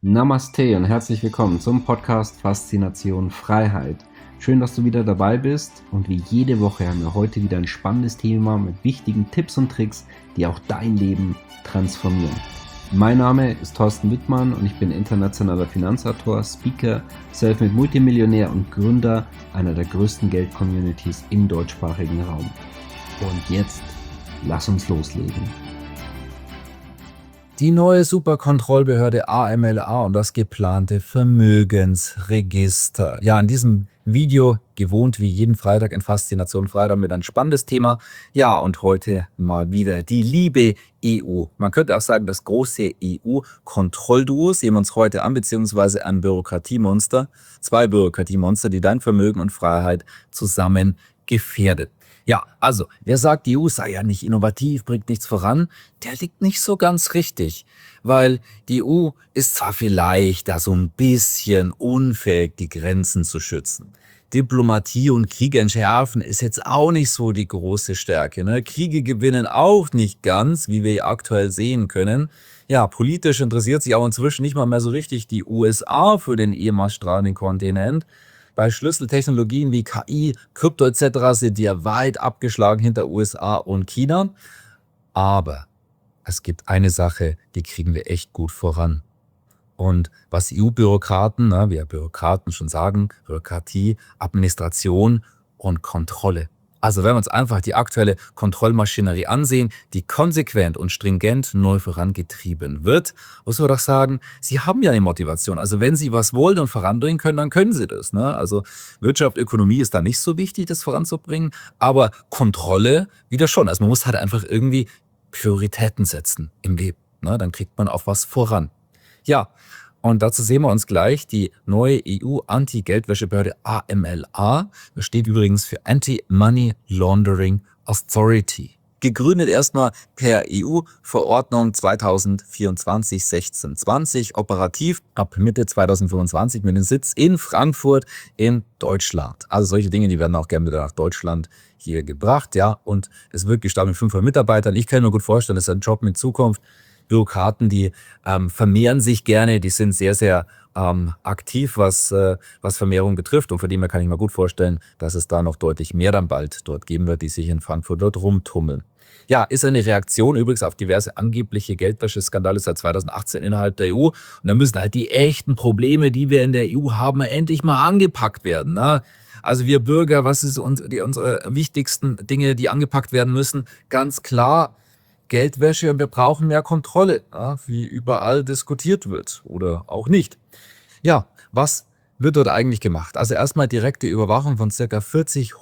Namaste und herzlich willkommen zum Podcast Faszination Freiheit. Schön, dass du wieder dabei bist und wie jede Woche haben wir heute wieder ein spannendes Thema mit wichtigen Tipps und Tricks, die auch dein Leben transformieren. Mein Name ist Thorsten Wittmann und ich bin internationaler Finanzautor, Speaker, Selfmade Multimillionär und Gründer einer der größten Geld-Communities im deutschsprachigen Raum. Und jetzt, lass uns loslegen. Die neue Superkontrollbehörde AMLA und das geplante Vermögensregister. Ja, in diesem Video, gewohnt wie jeden Freitag in Faszination Freitag, mit ein spannendes Thema. Ja, und heute mal wieder die liebe EU. Man könnte auch sagen, das große EU-Kontrollduo sehen wir uns heute an, beziehungsweise ein Bürokratiemonster. Zwei Bürokratiemonster, die dein Vermögen und Freiheit zusammen gefährdet. Ja, also, wer sagt, die EU sei ja nicht innovativ, bringt nichts voran, der liegt nicht so ganz richtig. Weil die EU ist zwar vielleicht da so ein bisschen unfähig, die Grenzen zu schützen. Diplomatie und Kriege entschärfen ist jetzt auch nicht so die große Stärke, ne? Kriege gewinnen auch nicht ganz, wie wir aktuell sehen können. Ja, politisch interessiert sich auch inzwischen nicht mal mehr so richtig die USA für den ehemals strahlenden Kontinent. Bei Schlüsseltechnologien wie KI, Krypto etc. sind die ja weit abgeschlagen hinter USA und China. Aber es gibt eine Sache, die kriegen wir echt gut voran. Und was EU-Bürokraten, wie ja Bürokraten schon sagen, Bürokratie, Administration und Kontrolle. Also wenn wir uns einfach die aktuelle Kontrollmaschinerie ansehen, die konsequent und stringent neu vorangetrieben wird, muss man doch sagen, sie haben ja eine Motivation. Also wenn sie was wollen und voranbringen können, dann können sie das. Also Wirtschaft, Ökonomie ist da nicht so wichtig, das voranzubringen, aber Kontrolle wieder schon. Also man muss halt einfach irgendwie Prioritäten setzen im Leben. Dann kriegt man auch was voran. Ja, und dazu sehen wir uns gleich die neue EU-Anti-Geldwäschebehörde AMLA. Das steht übrigens für Anti-Money Laundering Authority. Gegründet erstmal per EU-Verordnung 2024-1620, operativ ab Mitte 2025 mit dem Sitz in Frankfurt in Deutschland. Also solche Dinge, die werden auch gerne wieder nach Deutschland hier gebracht. Ja, und es wird gestartet mit 500 Mitarbeitern. Ich kann mir gut vorstellen, das ist ein Job mit Zukunft. Bürokraten, die vermehren sich gerne, die sind sehr, sehr aktiv, was Vermehrung betrifft. Und von dem her kann ich mir gut vorstellen, dass es da noch deutlich mehr dann bald dort geben wird, die sich in Frankfurt dort rumtummeln. Ja, ist eine Reaktion übrigens auf diverse angebliche Geldwäscheskandale seit 2018 innerhalb der EU. Und da müssen halt die echten Probleme, die wir in der EU haben, endlich mal angepackt werden. Also wir Bürger, was ist unsere wichtigsten Dinge, die angepackt werden müssen? Ganz klar, Geldwäsche, und wir brauchen mehr Kontrolle, wie überall diskutiert wird oder auch nicht. Ja, was wird dort eigentlich gemacht? Also erstmal direkte Überwachung von ca. 40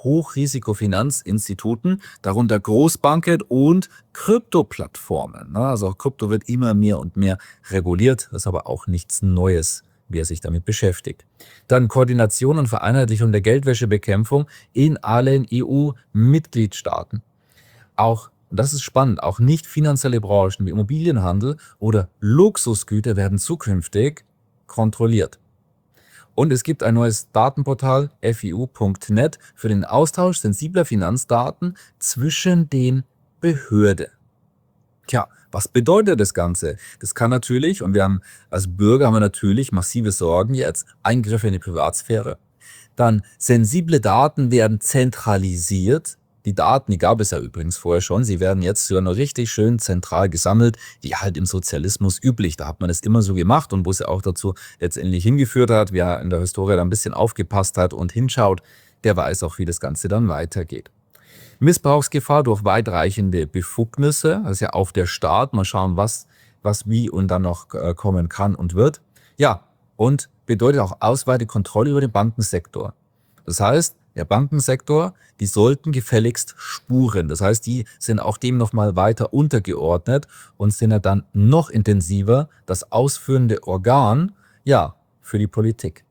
Hochrisikofinanzinstituten, darunter Großbanken und Kryptoplattformen. Also auch Krypto wird immer mehr und mehr reguliert, das ist aber auch nichts Neues, wer sich damit beschäftigt. Dann Koordination und Vereinheitlichung der Geldwäschebekämpfung in allen EU-Mitgliedstaaten. Auch, und das ist spannend, auch nicht finanzielle Branchen wie Immobilienhandel oder Luxusgüter werden zukünftig kontrolliert. Und es gibt ein neues Datenportal, fiu.net, für den Austausch sensibler Finanzdaten zwischen den Behörden. Tja, was bedeutet das Ganze? Das kann natürlich, und als Bürger haben wir natürlich massive Sorgen jetzt, Eingriffe in die Privatsphäre. Dann sensible Daten werden zentralisiert. Die Daten, die gab es ja übrigens vorher schon, sie werden jetzt sogar noch richtig schön zentral gesammelt, wie halt im Sozialismus üblich. Da hat man es immer so gemacht und wo es ja auch dazu letztendlich hingeführt hat, wer in der Historie da ein bisschen aufgepasst hat und hinschaut, der weiß auch, wie das Ganze dann weitergeht. Missbrauchsgefahr durch weitreichende Befugnisse, das ist ja auch der Staat, mal schauen, was wie und dann noch kommen kann und wird. Ja, und bedeutet auch ausweitete Kontrolle über den Bankensektor. Das heißt, der Bankensektor, die sollten gefälligst spuren. Das heißt, die sind auch dem nochmal weiter untergeordnet und sind ja dann noch intensiver das ausführende Organ, ja, für die Politik.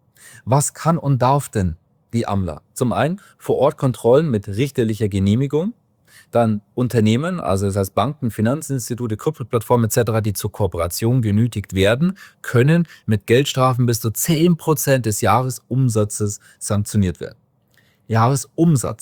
Was kann und darf denn die AMLA? Zum einen vor Ort Kontrollen mit richterlicher Genehmigung, dann Unternehmen, also das heißt Banken, Finanzinstitute, Kryptoplattformen etc., die zur Kooperation genötigt werden, können mit Geldstrafen bis zu 10% des Jahresumsatzes sanktioniert werden. Jahresumsatz.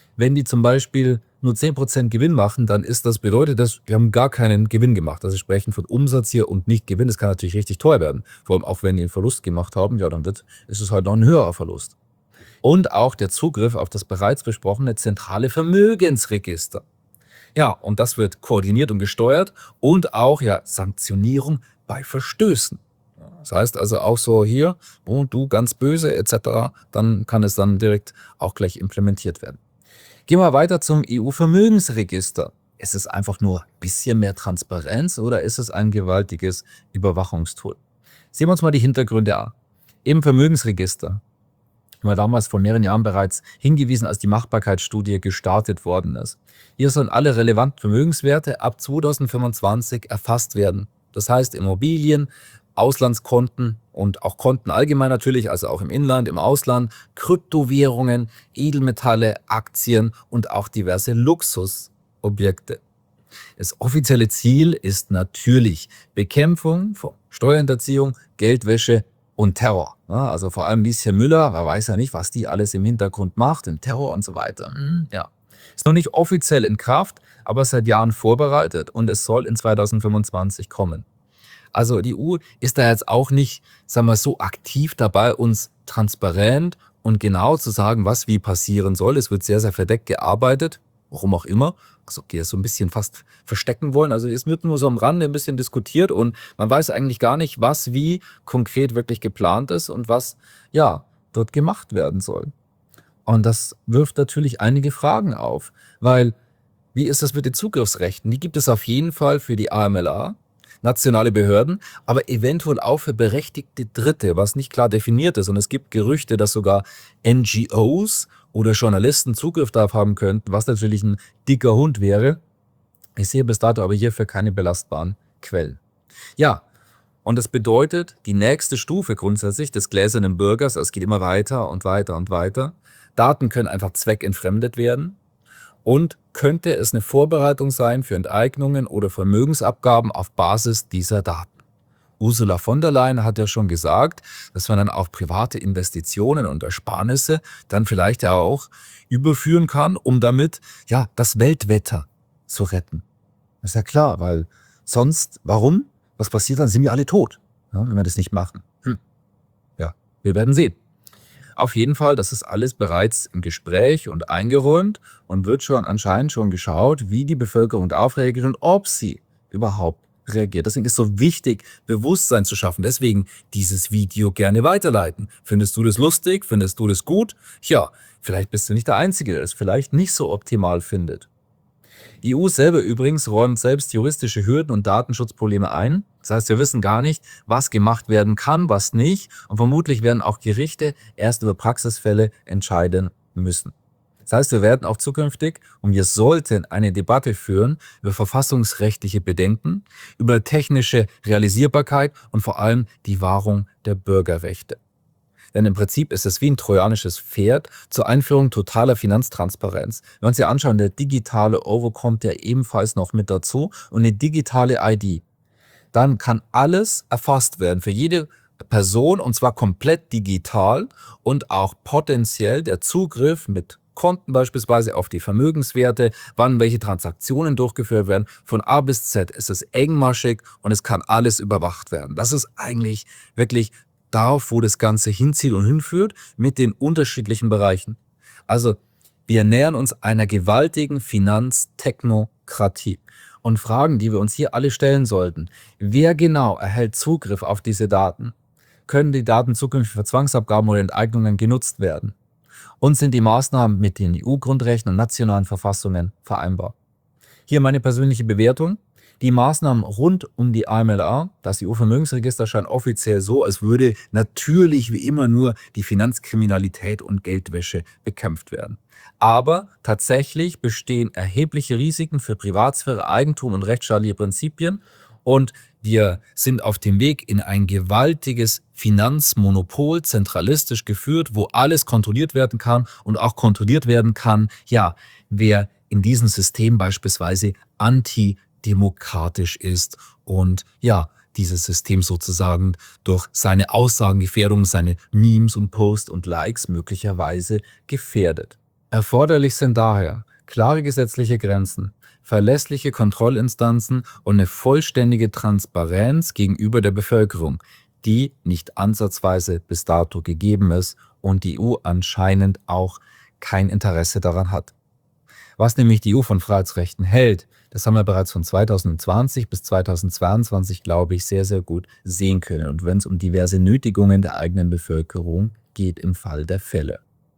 Wenn die zum Beispiel nur 10% Gewinn machen, dann bedeutet das, wir haben gar keinen Gewinn gemacht. Also wir sprechen von Umsatz hier und nicht Gewinn. Das kann natürlich richtig teuer werden. Vor allem auch wenn die einen Verlust gemacht haben, ja, dann ist es halt noch ein höherer Verlust. Und auch der Zugriff auf das bereits besprochene zentrale Vermögensregister. Ja, und das wird koordiniert und gesteuert und auch ja Sanktionierung bei Verstößen. Das heißt also auch so hier, oh, du ganz böse etc., dann kann es dann direkt auch gleich implementiert werden. Gehen wir weiter zum EU-Vermögensregister. Ist es einfach nur ein bisschen mehr Transparenz oder ist es ein gewaltiges Überwachungstool? Sehen wir uns mal die Hintergründe an. Im Vermögensregister haben wir damals vor mehreren Jahren bereits hingewiesen, als die Machbarkeitsstudie gestartet worden ist. Hier sollen alle relevanten Vermögenswerte ab 2025 erfasst werden. Das heißt Immobilien, Auslandskonten und auch Konten allgemein natürlich, also auch im Inland, im Ausland, Kryptowährungen, Edelmetalle, Aktien und auch diverse Luxusobjekte. Das offizielle Ziel ist natürlich Bekämpfung von Steuerhinterziehung, Geldwäsche und Terror. Ja, also vor allem Lieschen Müller, wer weiß ja nicht, was die alles im Hintergrund macht, im Terror und so weiter. Ja. Ist noch nicht offiziell in Kraft, aber seit Jahren vorbereitet und es soll in 2025 kommen. Also die EU ist da jetzt auch nicht, sagen wir, so aktiv dabei, uns transparent und genau zu sagen, was wie passieren soll. Es wird sehr, sehr verdeckt gearbeitet, warum auch immer. Also die das so ein bisschen fast verstecken wollen. Also es wird nur so am Rande ein bisschen diskutiert und man weiß eigentlich gar nicht, was wie konkret wirklich geplant ist und was ja dort gemacht werden soll. Und das wirft natürlich einige Fragen auf, weil wie ist das mit den Zugriffsrechten? Die gibt es auf jeden Fall für die AMLA, nationale Behörden, aber eventuell auch für berechtigte Dritte, was nicht klar definiert ist. Und es gibt Gerüchte, dass sogar NGOs oder Journalisten Zugriff darauf haben könnten, was natürlich ein dicker Hund wäre. Ich sehe bis dato aber hierfür keine belastbaren Quellen. Ja, und das bedeutet, die nächste Stufe grundsätzlich des gläsernen Bürgers, es geht immer weiter und weiter und weiter. Daten können einfach zweckentfremdet werden. Und könnte es eine Vorbereitung sein für Enteignungen oder Vermögensabgaben auf Basis dieser Daten? Ursula von der Leyen hat ja schon gesagt, dass man dann auch private Investitionen und Ersparnisse dann vielleicht ja auch überführen kann, um damit ja das Weltwetter zu retten. Das ist ja klar, weil sonst, warum? Was passiert dann? Sind wir alle tot, ja, wenn wir das nicht machen. Ja, wir werden sehen. Auf jeden Fall, das ist alles bereits im Gespräch und eingeräumt und wird schon anscheinend schon geschaut, wie die Bevölkerung darauf reagiert und ob sie überhaupt reagiert. Deswegen ist es so wichtig, Bewusstsein zu schaffen. Deswegen dieses Video gerne weiterleiten. Findest du das lustig? Findest du das gut? Ja, vielleicht bist du nicht der Einzige, der es vielleicht nicht so optimal findet. Die EU selber übrigens räumt selbst juristische Hürden und Datenschutzprobleme ein. Das heißt, wir wissen gar nicht, was gemacht werden kann, was nicht. Und vermutlich werden auch Gerichte erst über Praxisfälle entscheiden müssen. Das heißt, wir werden auch zukünftig und wir sollten eine Debatte führen über verfassungsrechtliche Bedenken, über technische Realisierbarkeit und vor allem die Wahrung der Bürgerrechte. Denn im Prinzip ist es wie ein trojanisches Pferd zur Einführung totaler Finanztransparenz. Wenn wir uns ja anschauen, der digitale Euro kommt ja ebenfalls noch mit dazu und eine digitale ID. Dann kann alles erfasst werden für jede Person und zwar komplett digital und auch potenziell der Zugriff mit Konten beispielsweise auf die Vermögenswerte, wann welche Transaktionen durchgeführt werden. Von A bis Z ist es engmaschig und es kann alles überwacht werden. Das ist eigentlich wirklich darauf, wo das Ganze hinzieht und hinführt, mit den unterschiedlichen Bereichen. Also wir nähern uns einer gewaltigen Finanztechnokratie. Und Fragen, die wir uns hier alle stellen sollten: Wer genau erhält Zugriff auf diese Daten? Können die Daten zukünftig für Zwangsabgaben oder Enteignungen genutzt werden? Und sind die Maßnahmen mit den EU-Grundrechten und nationalen Verfassungen vereinbar? Hier meine persönliche Bewertung. Die Maßnahmen rund um die AMLA, das EU-Vermögensregister, scheint offiziell so, als würde natürlich wie immer nur die Finanzkriminalität und Geldwäsche bekämpft werden. Aber tatsächlich bestehen erhebliche Risiken für Privatsphäre, Eigentum und rechtsstaatliche Prinzipien und wir sind auf dem Weg in ein gewaltiges Finanzmonopol, zentralistisch geführt, wo alles kontrolliert werden kann und auch kontrolliert werden kann, ja, wer in diesem System beispielsweise antidemokratisch ist und ja, dieses System sozusagen durch seine Aussagengefährdung, seine Memes und Posts und Likes möglicherweise gefährdet. Erforderlich sind daher klare gesetzliche Grenzen, verlässliche Kontrollinstanzen und eine vollständige Transparenz gegenüber der Bevölkerung, die nicht ansatzweise bis dato gegeben ist und die EU anscheinend auch kein Interesse daran hat. Was nämlich die EU von Freiheitsrechten hält, das haben wir bereits von 2020 bis 2022, glaube ich, sehr, sehr gut sehen können. Und wenn es um diverse Nötigungen der eigenen Bevölkerung geht im Fall der Fälle.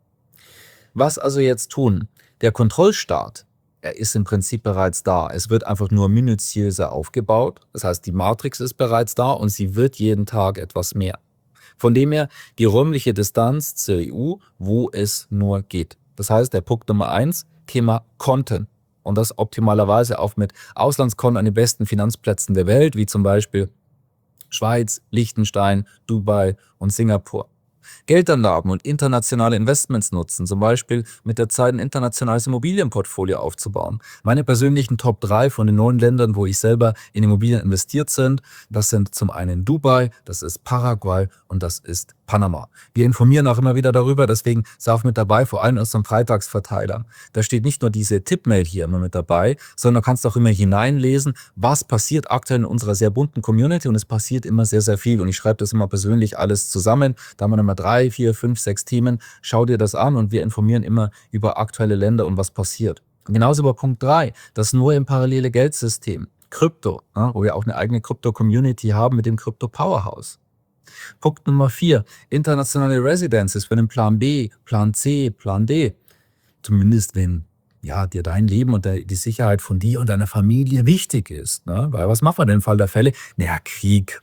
Was also jetzt tun? Der Kontrollstaat, er ist im Prinzip bereits da. Es wird einfach nur minutiöser aufgebaut. Das heißt, die Matrix ist bereits da und sie wird jeden Tag etwas mehr. Von dem her die räumliche Distanz zur EU, wo es nur geht. Das heißt, der Punkt Nummer 1, Thema Konten. Und das optimalerweise auch mit Auslandskonten an den besten Finanzplätzen der Welt, wie zum Beispiel Schweiz, Liechtenstein, Dubai und Singapur. Geldanlagen und internationale Investments nutzen, zum Beispiel mit der Zeit ein internationales Immobilienportfolio aufzubauen. Meine persönlichen Top 3 von den 9 Ländern, wo ich selber in Immobilien investiert sind, das sind zum einen Dubai, das ist Paraguay und das ist Panama. Wir informieren auch immer wieder darüber, deswegen sei auch mit dabei, vor allem in unserem Freitagsverteiler. Da steht nicht nur diese Tippmail hier immer mit dabei, sondern du kannst auch immer hineinlesen, was passiert aktuell in unserer sehr bunten Community und es passiert immer sehr, sehr viel und ich schreibe das immer persönlich alles zusammen. Da haben wir immer 3, 4, 5, 6 Themen. Schau dir das an und wir informieren immer über aktuelle Länder und was passiert. Genauso über Punkt 3, das neue parallele Geldsystem, Krypto, wo wir auch eine eigene Krypto-Community haben mit dem Krypto-Powerhouse. Punkt Nummer 4, internationale Residences für den Plan B, Plan C, Plan D. Zumindest wenn dir dein Leben und die Sicherheit von dir und deiner Familie wichtig ist. Ne? Weil was macht man denn im Fall der Fälle? Naja, Krieg,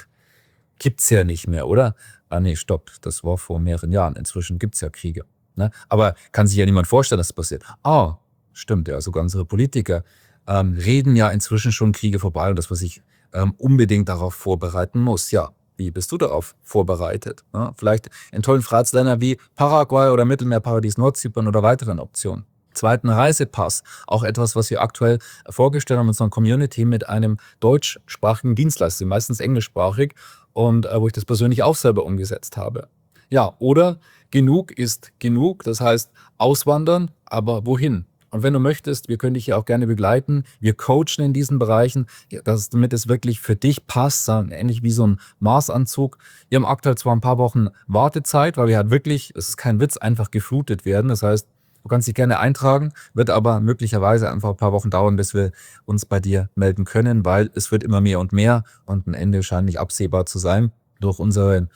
gibt's ja nicht mehr, oder? Nee, stopp, das war vor mehreren Jahren. Inzwischen gibt's ja Kriege. Ne? Aber kann sich ja niemand vorstellen, dass das passiert. Stimmt, ja, sogar unsere Politiker reden ja inzwischen schon Kriege vorbei und dass man sich unbedingt darauf vorbereiten muss. Ja, wie bist du darauf vorbereitet? Ne? Vielleicht in tollen Freiheitsländern wie Paraguay oder Mittelmeerparadies Nordzypern oder weiteren Optionen. Zweiten Reisepass, auch etwas, was wir aktuell vorgestellt haben in unserer Community mit einem deutschsprachigen Dienstleister, meistens englischsprachig und wo ich das persönlich auch selber umgesetzt habe. Ja, oder genug ist genug, das heißt auswandern, aber wohin? Und wenn du möchtest, wir können dich ja auch gerne begleiten. Wir coachen in diesen Bereichen, damit es wirklich für dich passt, ähnlich wie so ein Maßanzug. Wir haben aktuell zwar ein paar Wochen Wartezeit, weil wir halt wirklich, es ist kein Witz, einfach geflutet werden. Das heißt, du kannst dich gerne eintragen, wird aber möglicherweise einfach ein paar Wochen dauern, bis wir uns bei dir melden können, weil es wird immer mehr und mehr und ein Ende scheint nicht absehbar zu sein. Durch unsere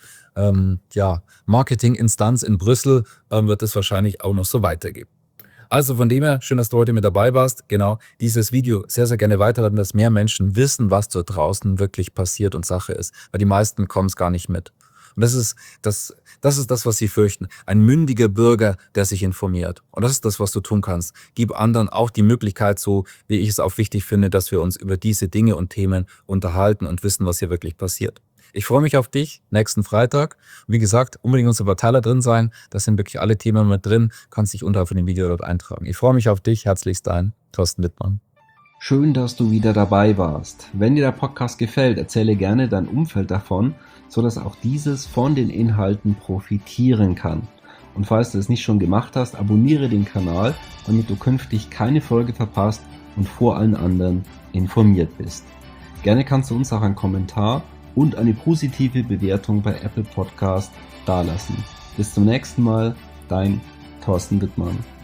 Marketinginstanz in Brüssel wird es wahrscheinlich auch noch so weitergehen. Also von dem her, schön, dass du heute mit dabei warst. Genau, dieses Video sehr, sehr gerne weiterleiten, dass mehr Menschen wissen, was dort draußen wirklich passiert und Sache ist. Weil die meisten kommen es gar nicht mit. Und das ist das, was sie fürchten. Ein mündiger Bürger, der sich informiert. Und das ist das, was du tun kannst. Gib anderen auch die Möglichkeit, so wie ich es auch wichtig finde, dass wir uns über diese Dinge und Themen unterhalten und wissen, was hier wirklich passiert. Ich freue mich auf dich nächsten Freitag. Wie gesagt, unbedingt unser Verteiler drin sein. Da sind wirklich alle Themen mit drin. Kannst dich unterhalb von dem Video dort eintragen. Ich freue mich auf dich. Herzlichst dein Thorsten Wittmann. Schön, dass du wieder dabei warst. Wenn dir der Podcast gefällt, erzähle gerne dein Umfeld davon, sodass auch dieses von den Inhalten profitieren kann. Und falls du es nicht schon gemacht hast, abonniere den Kanal, damit du künftig keine Folge verpasst und vor allen anderen informiert bist. Gerne kannst du uns auch einen Kommentar und eine positive Bewertung bei Apple Podcast dalassen. Bis zum nächsten Mal, dein Thorsten Wittmann.